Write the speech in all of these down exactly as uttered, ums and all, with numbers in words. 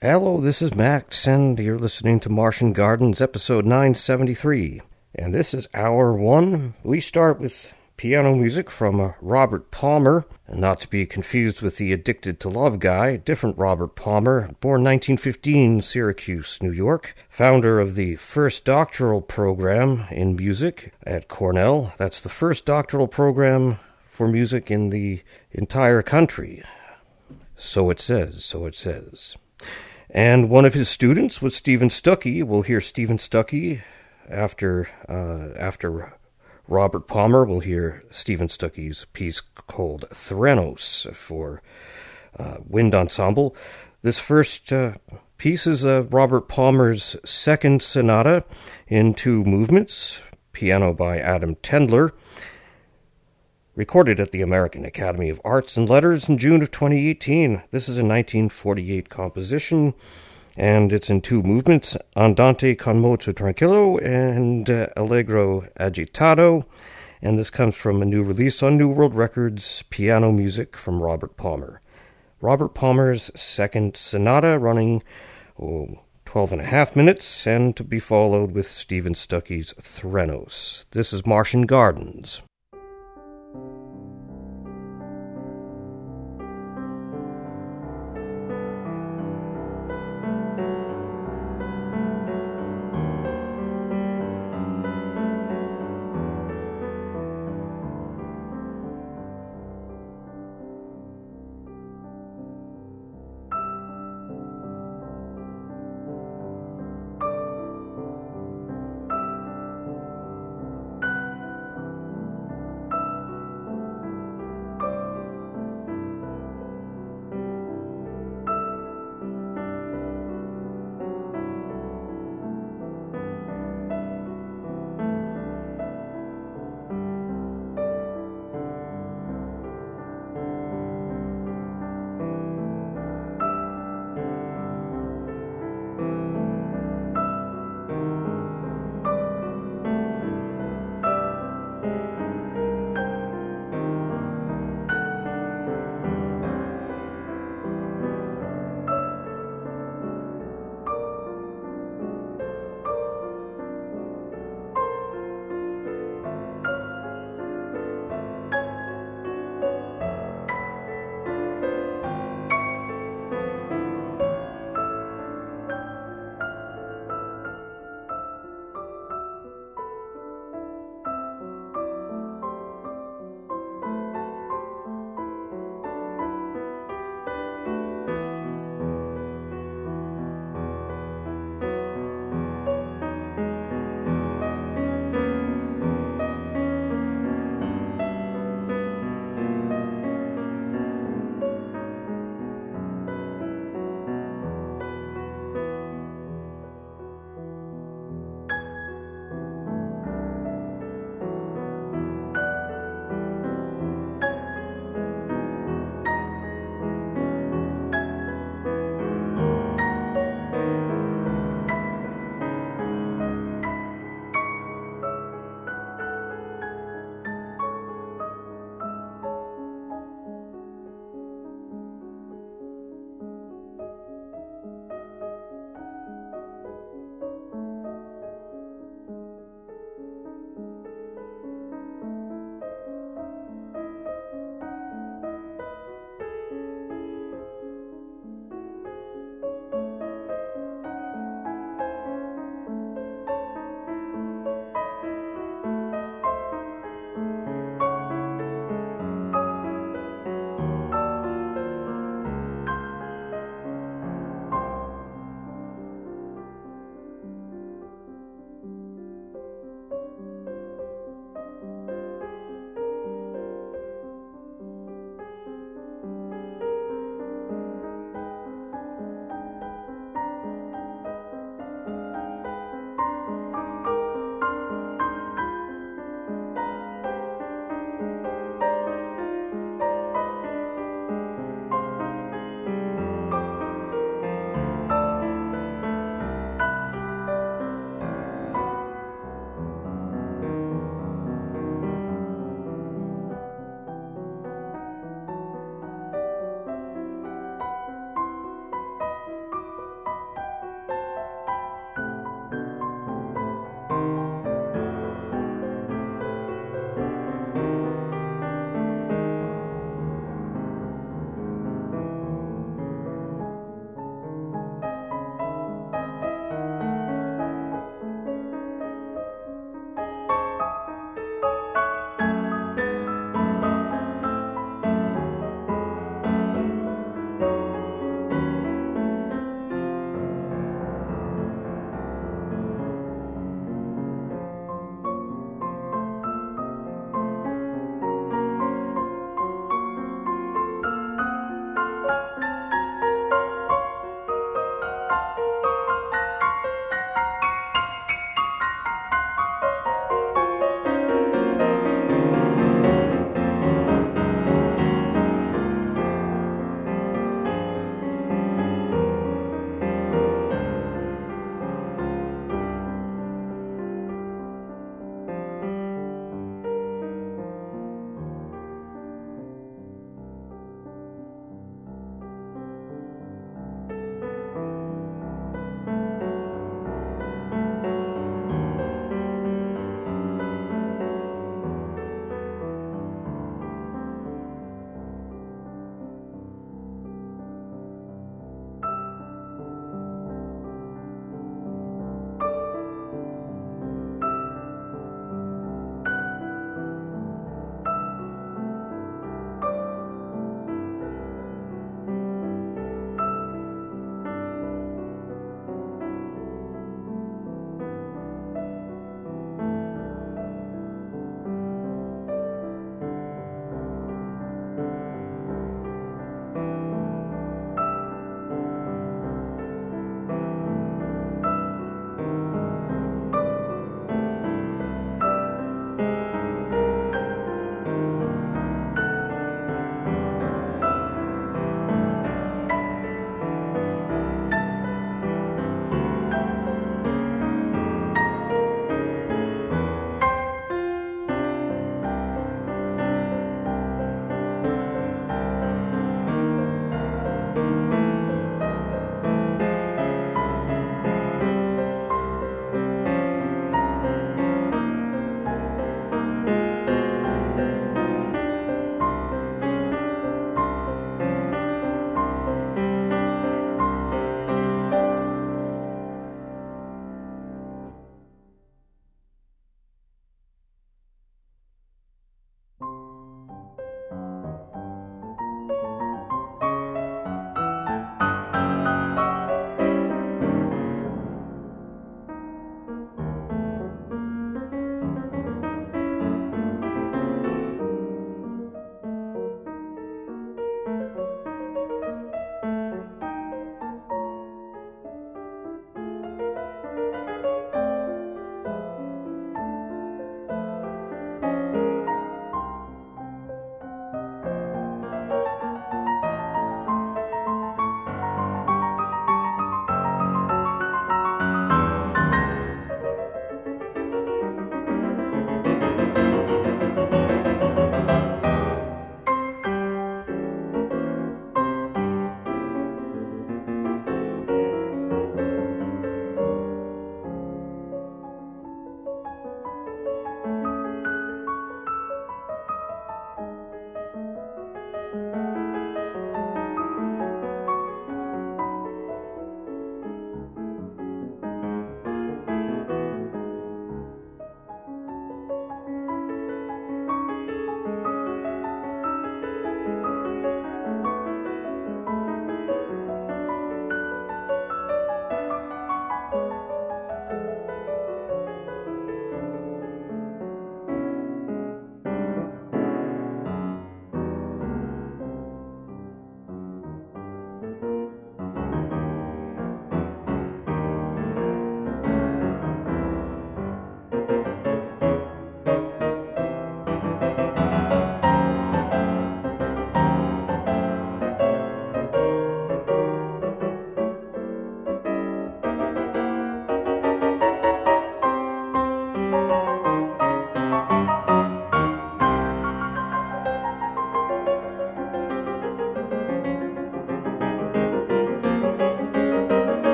Hello, this is Max, and you're listening to Martian Gardens, episode nine seventy-three. And this is hour one. We start with piano music from uh, Robert Palmer, and not to be confused with the Addicted to Love guy, different Robert Palmer, born nineteen fifteen, Syracuse, New York, founder of the first doctoral program in music at Cornell. That's the first doctoral program for music in the entire country. So it says, so it says. And one of his students was Stephen Stuckey. We'll hear Stephen Stuckey after uh, after Robert Palmer. We'll hear Stephen Stuckey's piece called Threnos for uh, Wind Ensemble. This first uh, piece is uh, Robert Palmer's second sonata in two movements, piano by Adam Tendler. Recorded at the American Academy of Arts and Letters in June of twenty eighteen. This is a nineteen forty-eight composition, and it's in two movements, Andante con moto tranquillo and uh, Allegro agitato, and this comes from a new release on New World Records, Piano Music from Robert Palmer. Robert Palmer's second sonata, running oh, twelve and a half minutes, and to be followed with Stephen Stuckey's Threnos. This is Martian Gardens.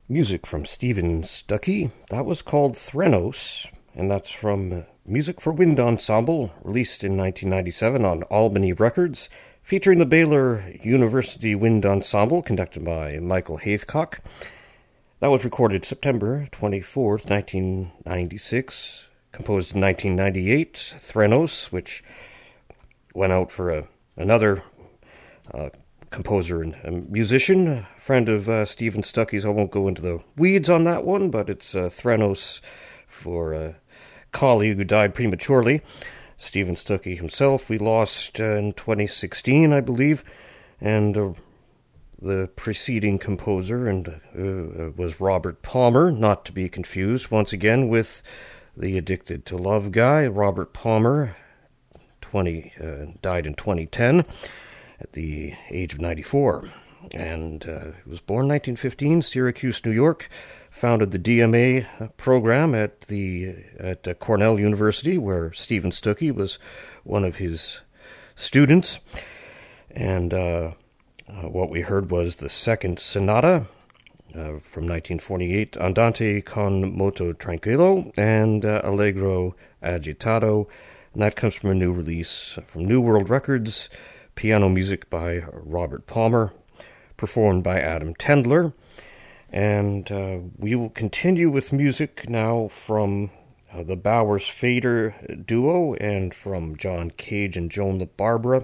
music from Stephen Stuckey. That was called Threnos, and that's from Music for Wind Ensemble, released in nineteen ninety-seven on Albany Records, featuring the Baylor University Wind Ensemble, conducted by Michael Haithcock. That was recorded September twenty-fourth, nineteen ninety-six, composed in nineteen ninety-eight, Threnos, which went out for a, another uh, composer and a musician, a friend of uh, Stephen Stuckey's. I won't go into the weeds on that one, but it's uh, Threnos for a colleague who died prematurely. Stephen Stuckey himself we lost uh, in twenty sixteen, I believe, and uh, the preceding composer and uh, was Robert Palmer, not to be confused once again with the Addicted to Love guy. Robert Palmer twenty uh, died in twenty ten. At the age of ninety-four, and uh, he was born nineteen fifteen, Syracuse, New York. Founded the D M A program at the at uh, Cornell University, where Stephen Stuckey was one of his students. And uh, uh, what we heard was the second sonata uh, from nineteen forty-eight, Andante con moto tranquillo, and uh, Allegro agitato, and that comes from a new release from New World Records. Piano music by Robert Palmer, performed by Adam Tendler. And uh, we will continue with music now from uh, the Bowers Fader duo and from John Cage and Joan LaBarbera.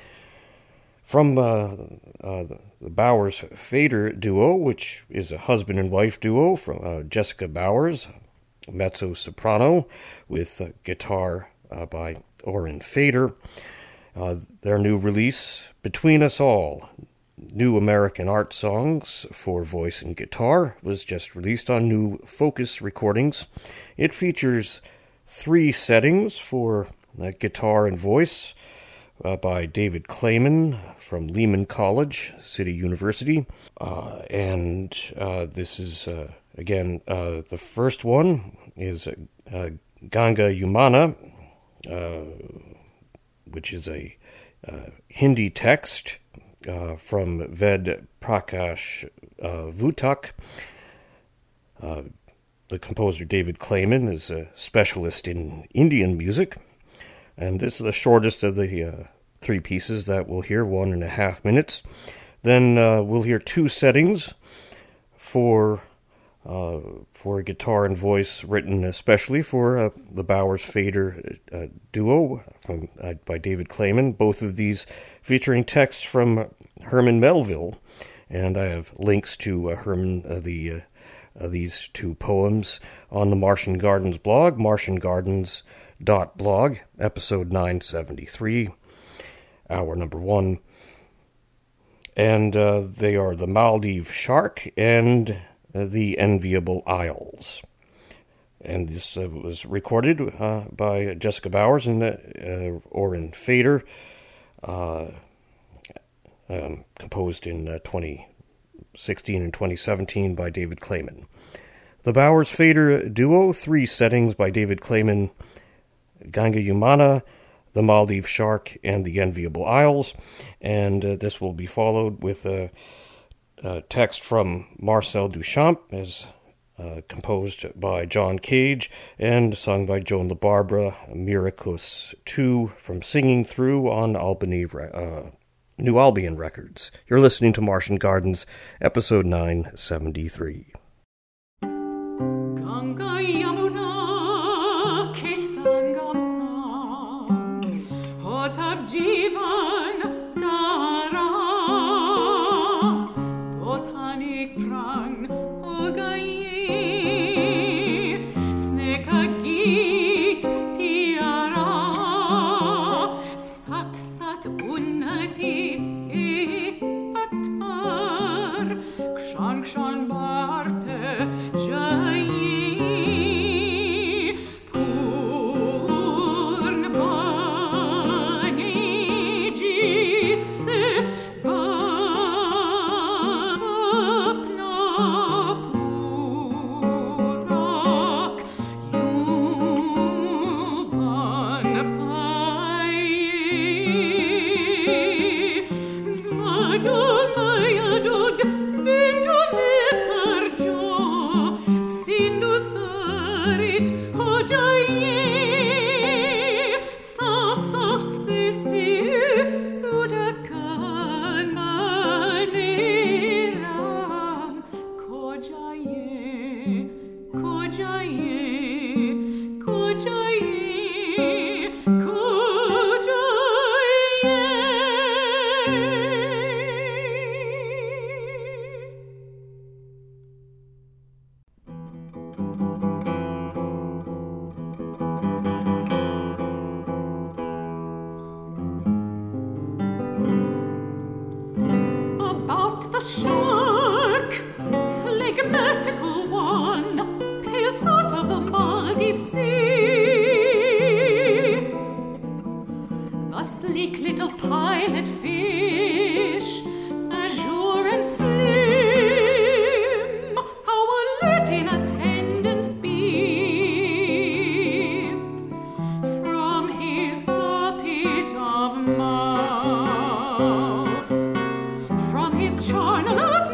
From uh, uh, the Bowers Fader duo, which is a husband and wife duo, from uh, Jessica Bowers, mezzo-soprano, with uh, guitar uh, by Oren Fader. Uh, their new release, Between Us All, New American Art Songs for Voice and Guitar, was just released on New Focus Recordings. It features three settings for uh, guitar and voice uh, by David Clayman from Lehman College, City University. Uh, and uh, this is, uh, again, uh, the first one is uh, Ganga Yamuna, uh which is a uh, Hindi text uh, from Ved Prakash uh, Vutak. Uh, the composer David Clayman is a specialist in Indian music, and this is the shortest of the uh, three pieces that we'll hear, one and a half minutes. Then uh, we'll hear two settings for Uh, for guitar and voice, written especially for uh, the Bowers Fader uh, duo from uh, by David Clayman. Both of these featuring texts from Herman Melville, and I have links to uh, Herman uh, the uh, uh, these two poems on the Martian Gardens blog, martian gardens dot blog, episode nine seventy-three, hour number one, and uh, they are the Maldive Shark and Uh, the Enviable Isles. And this uh, was recorded uh, by Jessica Bowers and uh, uh, Oren Fader, uh, um, composed in uh, twenty sixteen and twenty seventeen by David Clayman. The Bowers Fader duo, three settings by David Clayman, Ganga Yamuna, the Maldive Shark, and the Enviable Isles. And uh, this will be followed with a uh, Uh, text from Marcel Duchamp, as uh, composed by John Cage and sung by Joan LaBarbera, Miracus two from Singing Through on Albany, uh, New Albion Records. You're listening to Martian Gardens, episode nine seventy-three. Ganga Yamuna ke sangam sang, hotab jivan dara. Kshan kshan bar sleek little pilot fish, azure and slim, how alert in attendance be. From his soppit of mouth, from his charnel of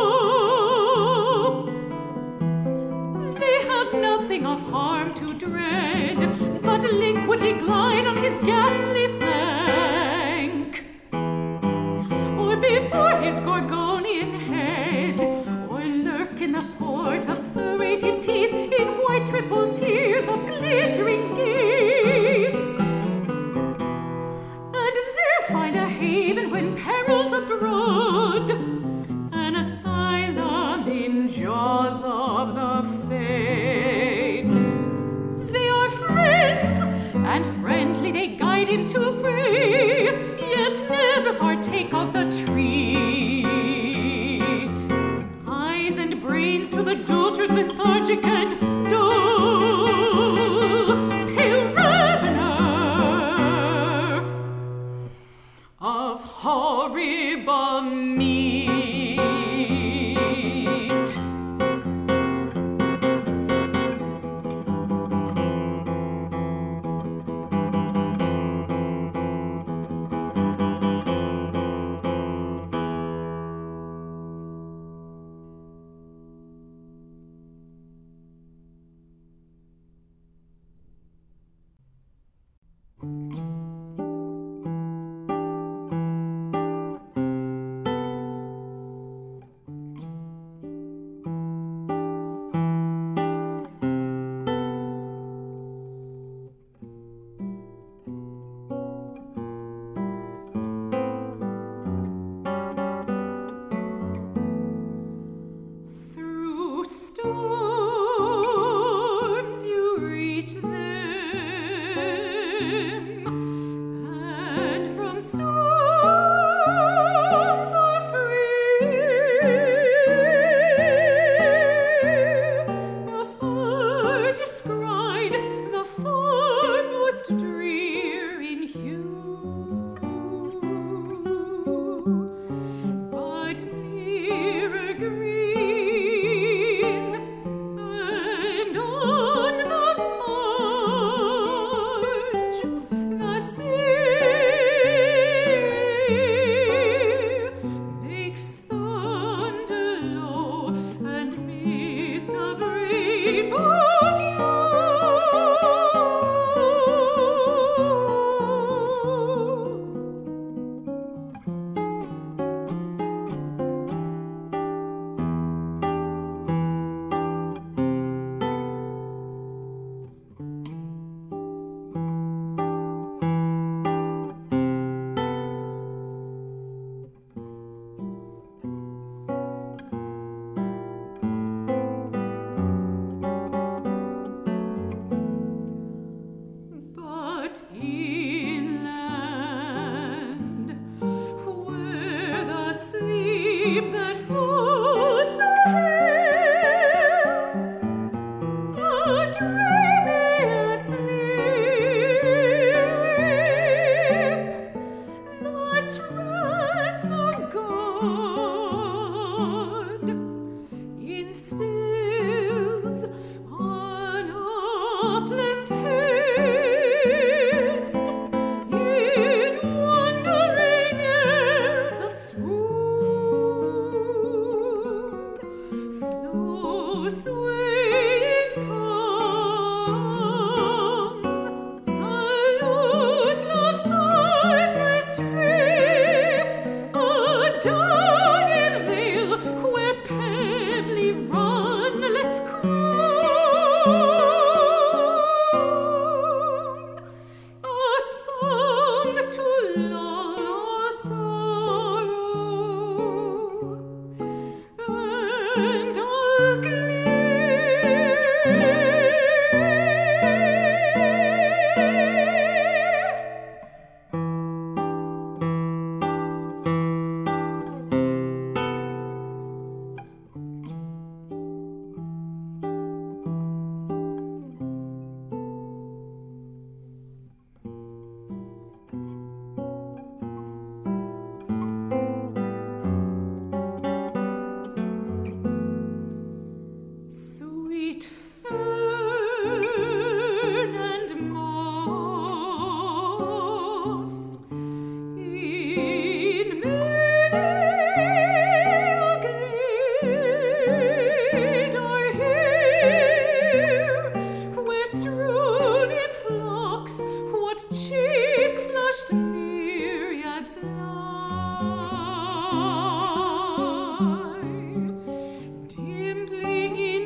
mope, they have nothing of harm to dread, but liquidly glide on his ghastly flank, or before his Gorgonian head, or lurk in the port of serrated teeth in white triple tiers of glittering gates, and there find a haven when peril's abroad, an asylum in jaws of the fates. They are friends, and friendly they guide him to prey, yet never partake of the treat. Eyes and brains to the dotard, lethargic and dull, pale ravener of horrible meat. Uplands hills what cheek flushed myriads lie, dimpling in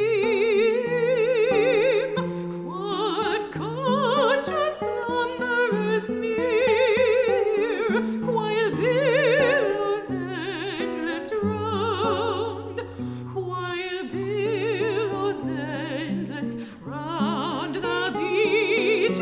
dream, what conscious slumberers near, while billows endless round, while billows endless round the beaches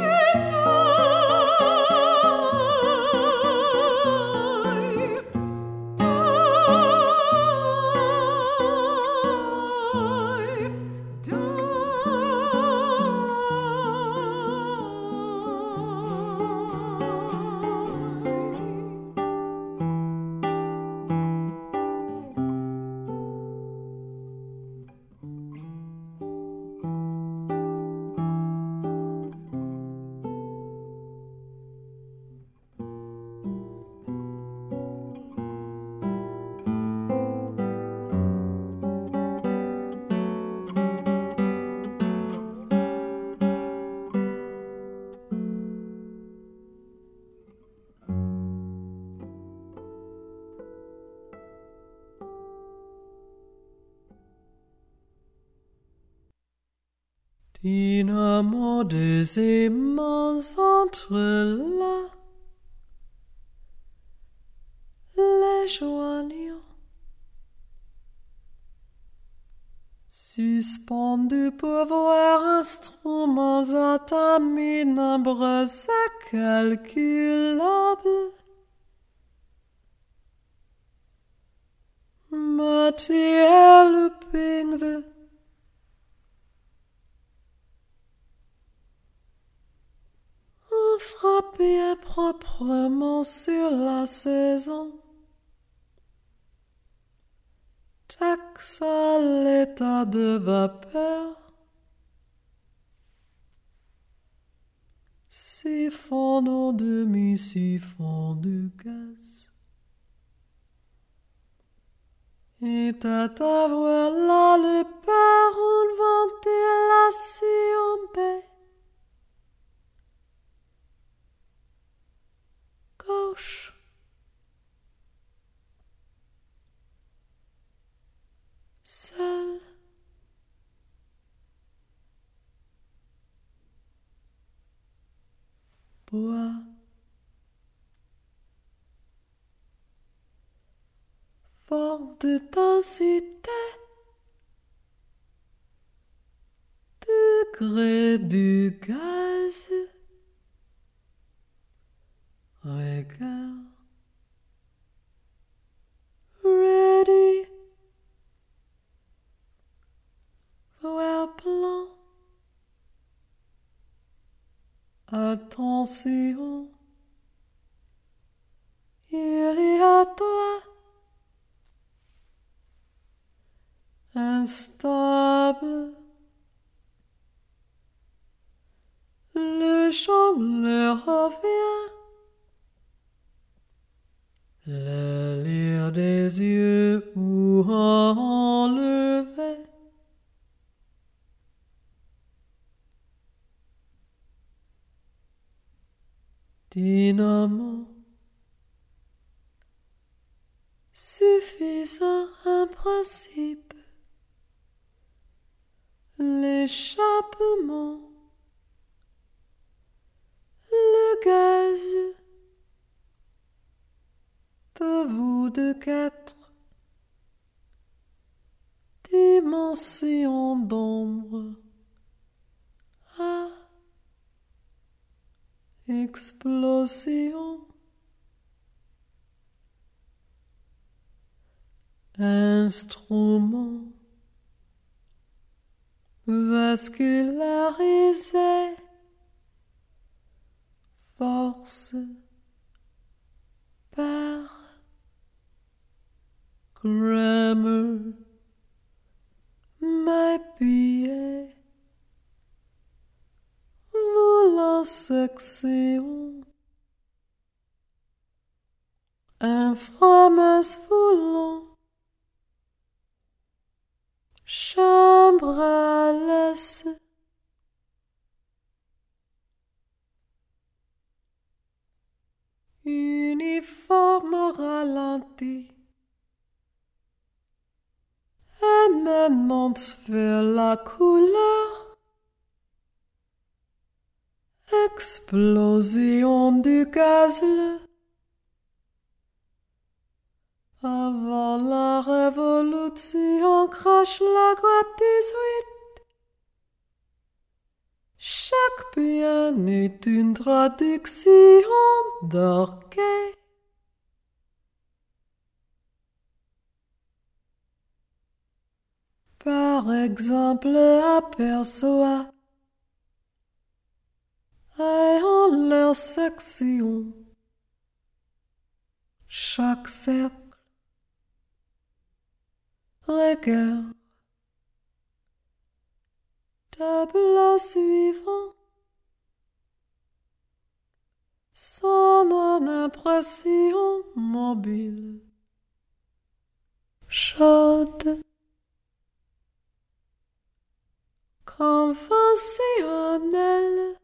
Dynamo des aimants entrelacs, les joignant, suspendus pour voir instruments entamés, nombres incalculables, matière looping the frappé improprement sur la saison, taxa l'état de vapeur, siphon au demi-siphon de gaz, et à avoir là le par une ventilation baie. Gauche, seul, bois, forte densité, degré du gaz. Regard, ready, voir plan, attention, il est à toi, instable, le chant le revient. Le lire des yeux ou enlevé, dynamo, suffisant un principe, l'échappement, le gaz. De vous de quatre dimensions d'ombre à explosion, instrument vascularisé, force par grammar, my pieds, voulant section, infâmes voulons, chambre à laisse, anéanti. Et maintenant vers la couleur, explosion du gaz. Avant la révolution, crache la grotte dix-huit. Chaque bien est une traduction d'orgueil. Par exemple, aperçoit et en leur section chaque cercle regarde tableau suivant son impression mobile chaude conventionnelle.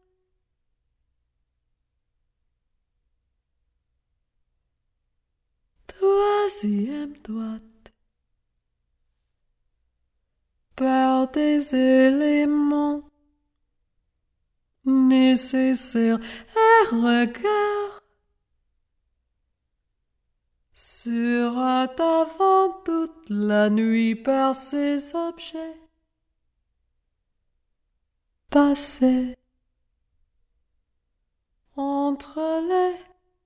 Troisième droite par des éléments nécessaires et regard sera avant toute la nuit par ces objets passés entre les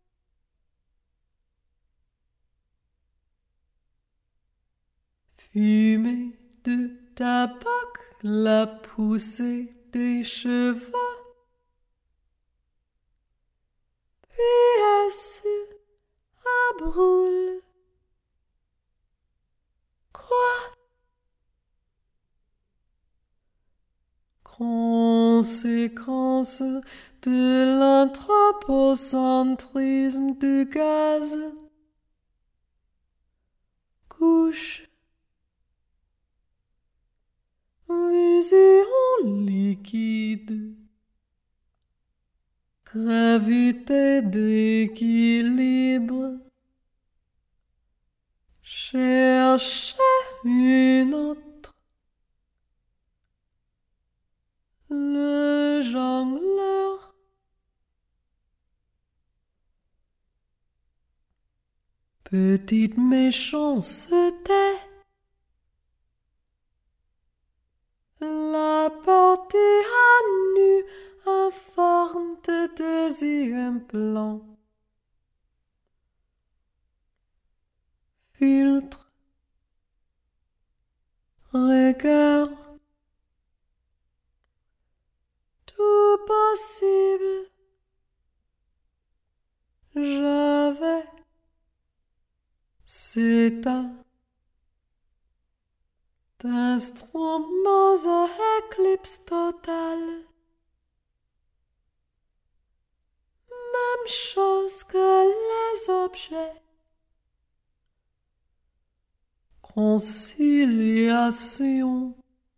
fumée de tabac, la poussée des cheveux, puis est-ce un brûle. Quoi? Conséquence de l'anthropocentrisme du gaz. Couche. Vision liquide, gravité d'équilibre, cherchez une autre, le jongleur, petite méchanceté. La partie à nu en forme de deuxième plan. Filtre, regard, tout possible. J'avais, c'est un d'instruments à éclipse totale. Même chose que les objets. Conciliation.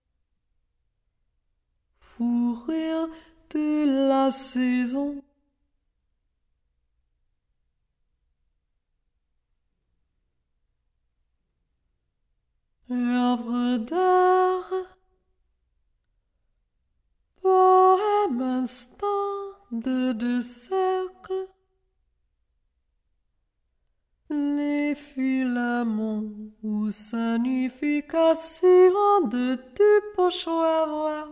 Fou rire de la saison. Œuvre d'art, poème instant de deux cercles, les filaments ou signification de du pochoir,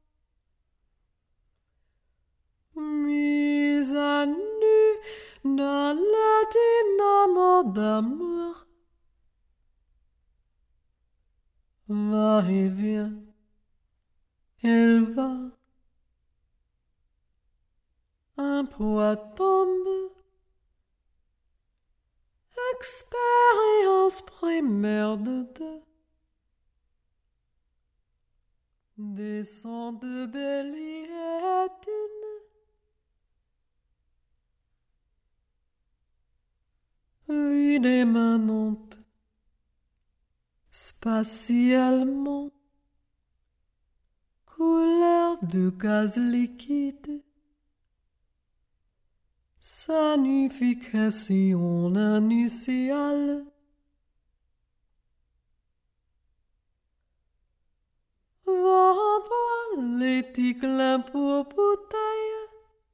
mise à nu dans le dynamo d'amour. Va et vient, elle va, un poids tombe, expérience primaire de deux, descend de Bélier est une vide émanante. Spatialement, couleur de gaz liquide, Sanification initiale. Vendre l'étiquelin pour bouteille.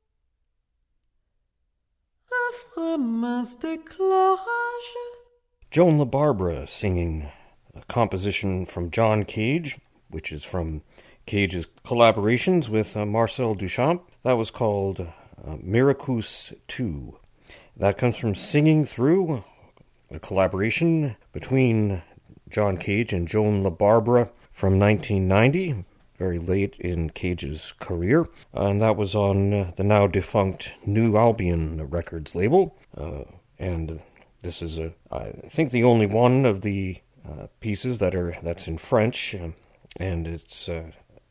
Affreux mince d'éclairage. Joan LaBarbera singing a composition from John Cage, which is from Cage's collaborations with uh, Marcel Duchamp. That was called uh, Miracus two. That comes from Singing Through, a collaboration between John Cage and Joan LaBarbera from nineteen ninety, very late in Cage's career. Uh, and that was on uh, the now defunct New Albion Records label. Uh, and this is, a, I think, the only one of the uh, pieces that are that's in French. Uh, and it's uh,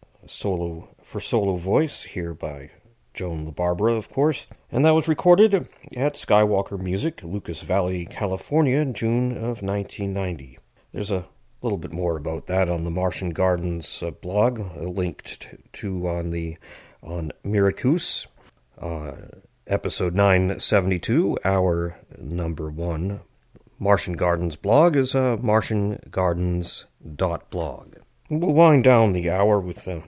solo for solo voice here by Joan LaBarbera, of course. And that was recorded at Skywalker Music, Lucas Valley, California, in June of nineteen ninety. There's a little bit more about that on the Martian Gardens uh, blog, uh, linked to, to on the on Miracus, uh, episode nine seventy-two, hour number one. Martian Gardens blog is uh, martian gardens dot blog. We'll wind down the hour with uh,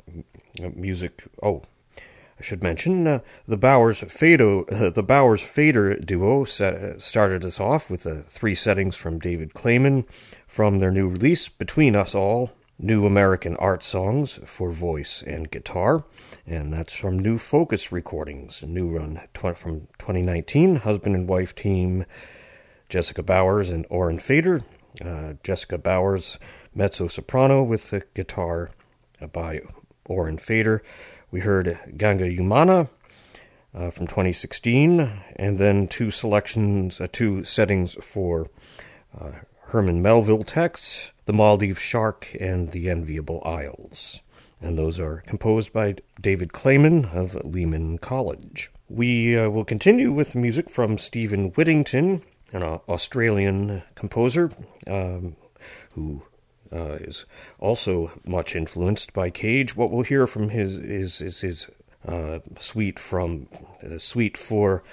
music. Oh, I should mention uh, the Bowers Fado, uh, the Bowers Fader duo set, uh, started us off with uh, three settings from David Clayman from their new release, Between Us All, New American Art Songs for Voice and Guitar, and that's from New Focus Recordings, a new run tw- from twenty nineteen, husband and wife team Jessica Bowers and Oren Fader. Uh, Jessica Bowers, mezzo-soprano with the guitar uh, by Oren Fader. We heard Ganga Yumana uh, from twenty sixteen, and then two selections, uh, two settings for uh, Herman Melville texts, The Maldive Shark and The Enviable Isles. And those are composed by David Clayman of Lehman College. We uh, will continue with music from Stephen Whittington, an Australian composer um, who uh, is also much influenced by Cage. What we'll hear from his is, is his uh, suite from uh, suite for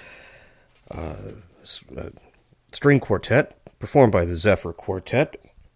uh, uh, string quartet, performed by the Zephyr Quartet.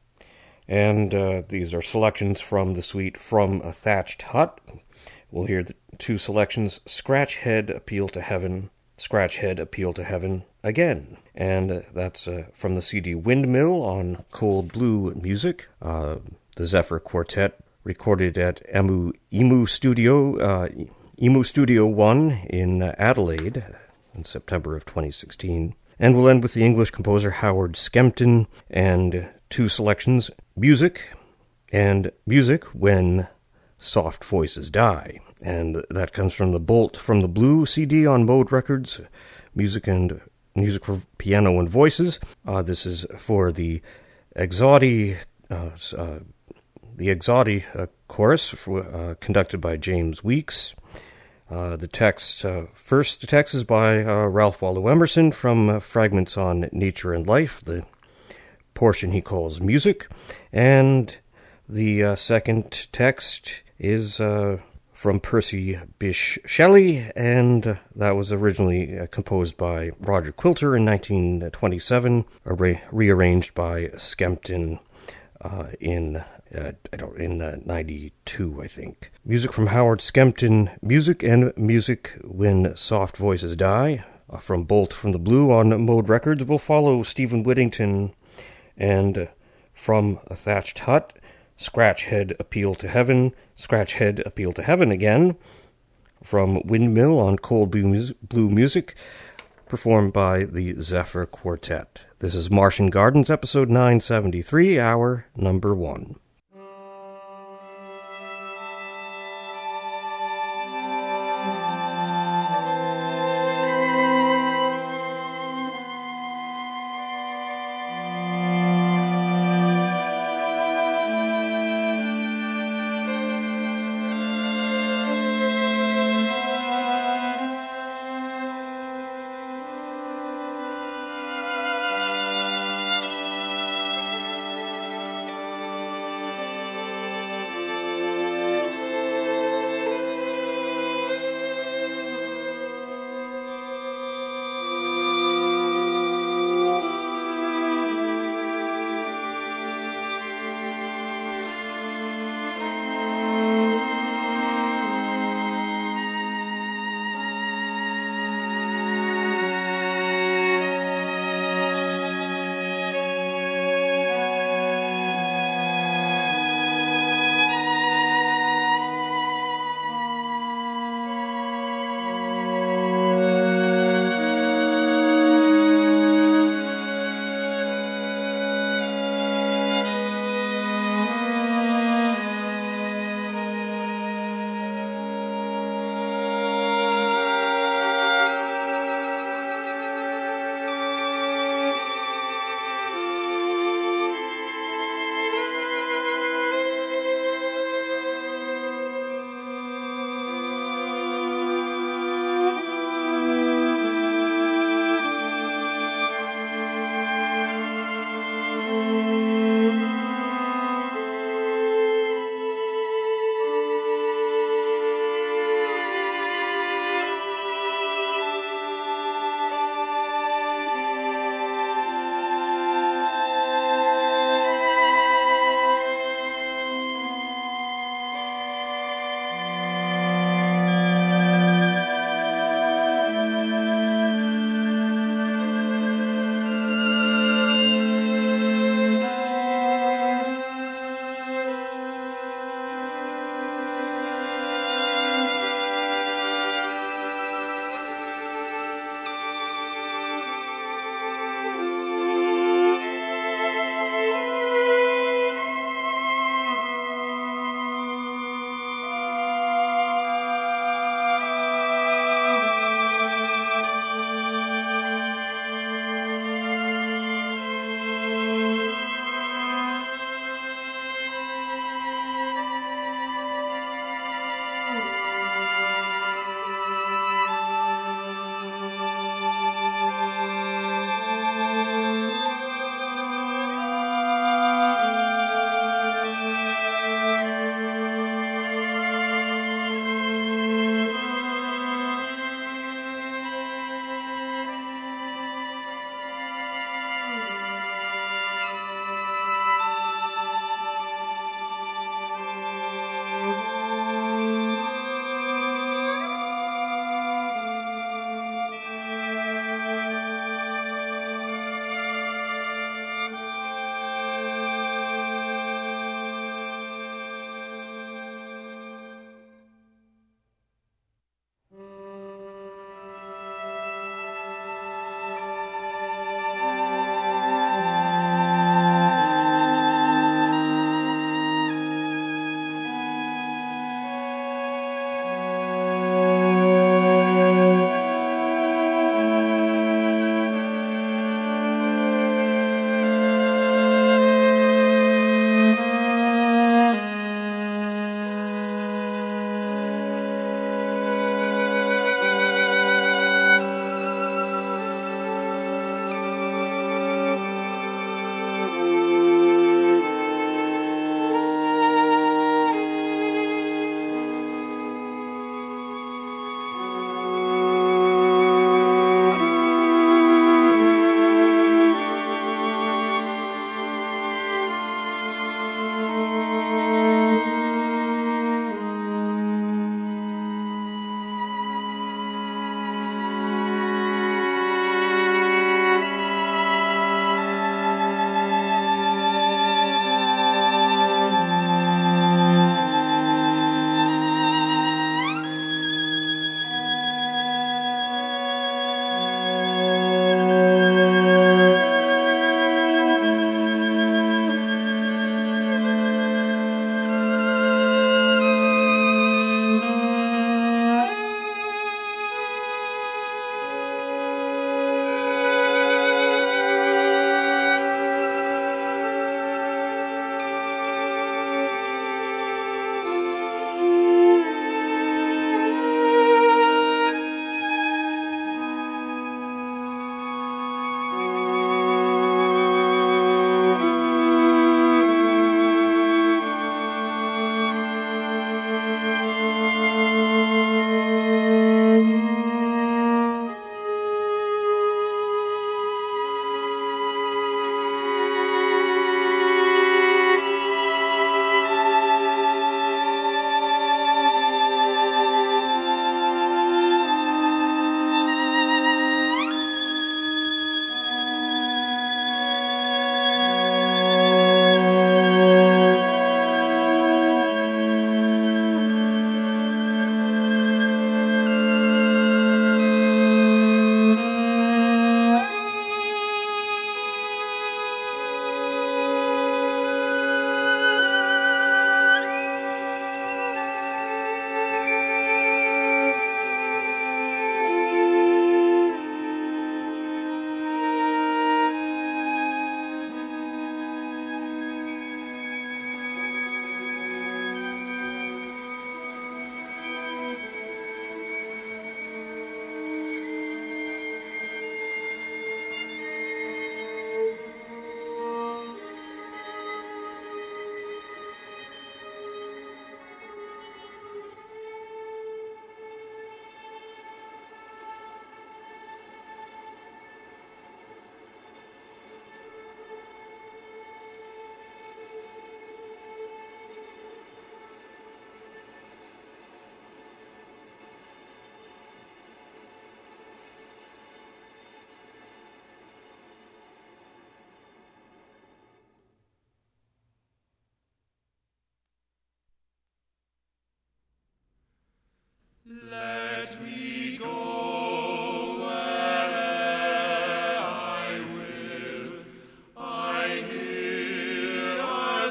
And uh, these are selections from the suite From a Thatched Hut. We'll hear the two selections, Scratch Head, Appeal to Heaven, Scratch Head, Appeal to Heaven again. And uh, that's uh, from the C D Windmill on Cold Blue Music. Uh, the Zephyr Quartet recorded at Emu, Emu Studio, uh, Emu Studio one in uh, Adelaide in September of twenty sixteen. And we'll end with the English composer Howard Skempton and two selections, Music and Music When Soft Voices Die. And that comes from the Bolt from the Blue C D on Mode Records, Music and Music for Piano and Voices. Uh, this is for the Exotti, uh, uh, the Exotti uh, chorus for, uh, conducted by James Weeks. Uh, the text, uh, first the text is by uh, Ralph Waldo Emerson from uh, Fragments on Nature and Life, the portion he calls music. And the uh, second text is uh, from Percy Bysshe Shelley, and uh, that was originally uh, composed by Roger Quilter in nineteen twenty-seven, re- rearranged by Skempton uh, in uh, I don't in uh, ninety-two, I think. Music from Howard Skempton, Music and Music When Soft Voices Die, uh, from Bolt from the Blue on Mode Records. We'll follow Stephen Whittington and uh, From a Thatched Hut, Scratch Head, Appeal to Heaven, Scratch Head, Appeal to Heaven again, from Windmill on Cold Blue Music, performed by the Zephyr Quartet. This is Martian Gardens, episode nine seventy-three, hour number one. Let me go where I will. I hear a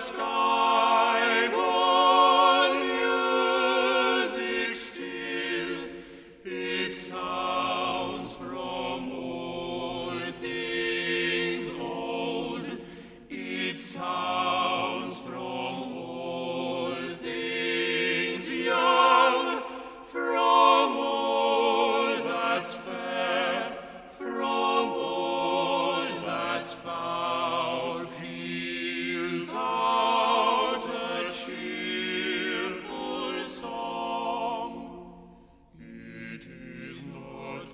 sky-born music still. It sounds from old things old. It sounds from old things young. From all that's fair, from all that's foul, peals out a cheerful song. It is not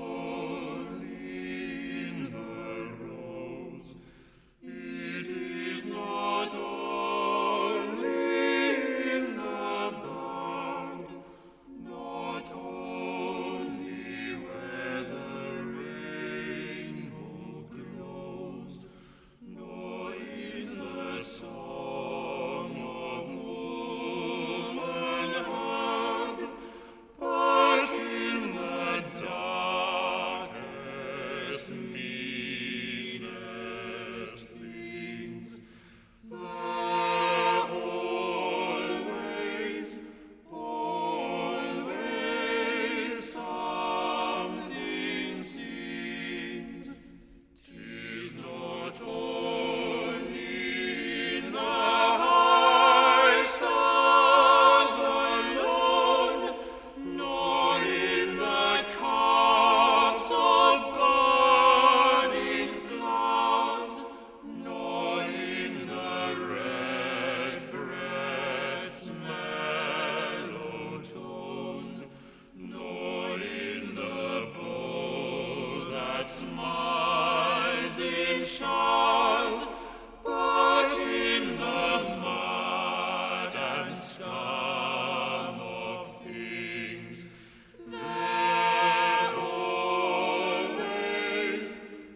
only in the rose, it is not only in the bud, not only where the rainbow glows, nor in the song of womanhood, but in the darkest, meanest things. There always, always something sings. 'Tis not only in the high stars alone, nor in the cups of budding flowers, nor in the red breast's mellow tone, nor in the bow that smiles in showers, but in the mud and scum of things. There always,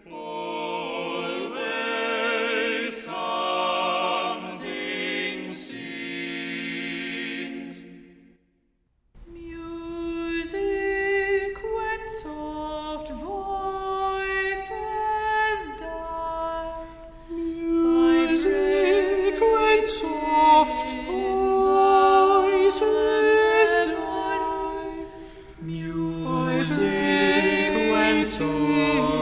always something sings. Music when soft voices die. Music when soft voices die. Music when soft